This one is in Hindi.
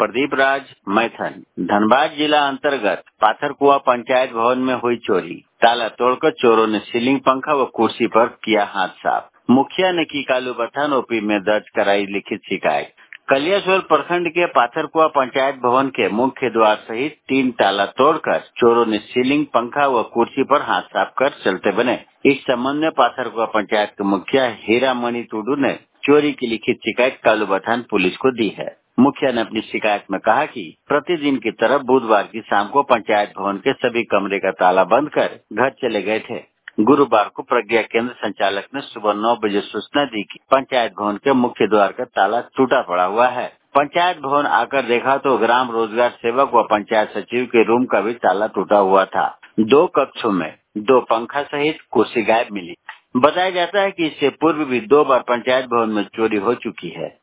प्रदीप राज मैथन। धनबाद जिला अंतर्गत पाथरकुआ पंचायत भवन में हुई चोरी। ताला तोड़कर चोरों ने सीलिंग पंखा व कुर्सी पर किया हाथ साफ। मुखिया ने की कालू बथान ओपी में दर्ज कराई लिखित शिकायत। कलियासोल प्रखंड के पाथरकुआ पंचायत भवन के मुख्य द्वार सहित 3 ताला तोड़कर चोरों ने सीलिंग पंखा व कुर्सी पर हाथ साफ कर चलते बने। इस संबंध में पाथरकुआ पंचायत के मुखिया हीरामणि टुडू ने चोरी की लिखित शिकायत कालू बथान पुलिस को दी है। मुखिया ने अपनी शिकायत में कहा कि प्रतिदिन की तरह बुधवार की शाम को पंचायत भवन के सभी कमरे का ताला बंद कर घर चले गए थे। गुरुवार को प्रज्ञा केंद्र संचालक ने सुबह 9 बजे सूचना दी कि पंचायत भवन के मुख्य द्वार का ताला टूटा पड़ा हुआ है। पंचायत भवन आकर देखा तो ग्राम रोजगार सेवक व पंचायत सचिव के रूम का भी ताला टूटा हुआ था। 2 कक्षों में 2 पंखा सहित कुर्सी गायब मिली। बताया जाता है कि इससे पूर्व भी 2 बार पंचायत भवन में चोरी हो चुकी है।